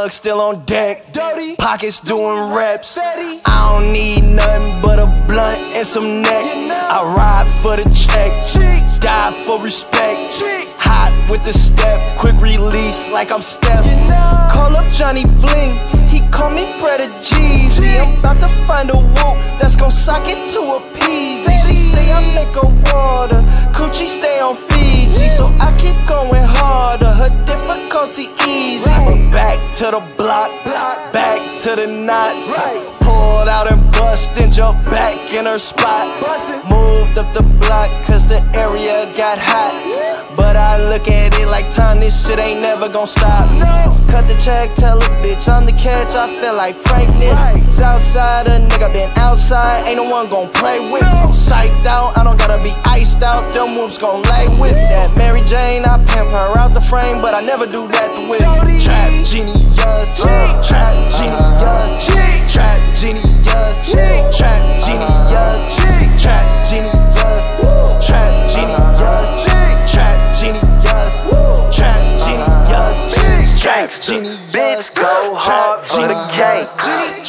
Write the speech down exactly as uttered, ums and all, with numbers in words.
plug still on deck. Dirty. Pockets doing reps. Steady. I don't need nothing but a blunt and some neck. You know. I ride for the check. Cheek. Die for respect. Cheek. Hot with the step. Quick release like I'm Steph. You know. Call up Johnny Bling. He call me Preda Jeezy. I'm about to find a whoop that's gon' sock it to a peasy. She say I make her water. Coochie stay on Fiji. So I keep going harder. Her difficulty easy. Right. Back to the block. Block. Back to the notch. Right. Pulled out and bust and jumped back in her spot. Bustin'. Moved up the block cause the area got hot. But I look at it like time, this shit ain't never gon' stop. No. Cut the check, tell a bitch I'm the catch, I feel like Frankness. Right. Southside, a nigga been outside, ain't no one gon' play with. No. Psyched out, I don't gotta be iced out, them moves gon' lay with. That Mary Jane, I pimp her out the frame, but I never do that to with. Dirty. Trap genius, Cheek. trap genius, Cheek. trap genius, Cheek. trap genius, Cheek. trap genius, trap genius, trap genius, trap genius, trap genius, Bitch, go hard for the genius. game.